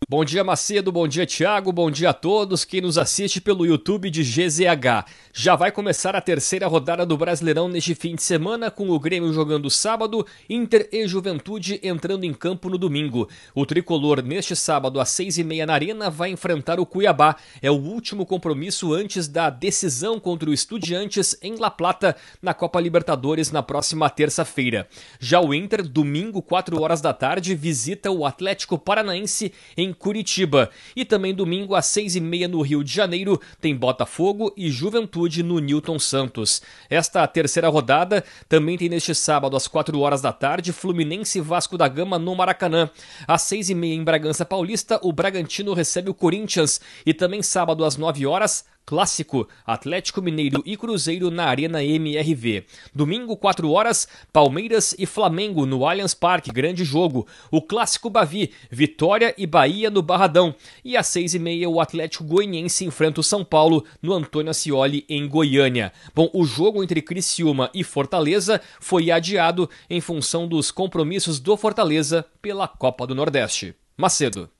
Bom dia, Macedo, bom dia, Thiago, bom dia a todos quem nos assiste pelo YouTube de GZH. Já vai começar a terceira rodada do Brasileirão neste fim de semana, com o Grêmio jogando sábado, Inter e Juventude entrando em campo no domingo. O tricolor, neste sábado às 6h30 na Arena, vai enfrentar o Cuiabá. É o último compromisso antes da decisão contra o Estudiantes em La Plata, na Copa Libertadores, na próxima terça-feira. Já o Inter, domingo, 4 horas da tarde, visita o Atlético Paranaense em Curitiba. E também domingo às 6h30 no Rio de Janeiro tem Botafogo e Juventude no Newton Santos. Esta terceira rodada também tem neste sábado às 4 horas da tarde Fluminense e Vasco da Gama no Maracanã. Às 6h30 em Bragança Paulista o Bragantino recebe o Corinthians e também sábado às 9 horas clássico, Atlético Mineiro e Cruzeiro na Arena MRV. Domingo, 4 horas, Palmeiras e Flamengo no Allianz Parque, grande jogo. O clássico Bavi, Vitória e Bahia no Barradão. E às 6h30 o Atlético Goianiense enfrenta o São Paulo no Antônio Ascioli em Goiânia. Bom, o jogo entre Criciúma e Fortaleza foi adiado em função dos compromissos do Fortaleza pela Copa do Nordeste. Macedo.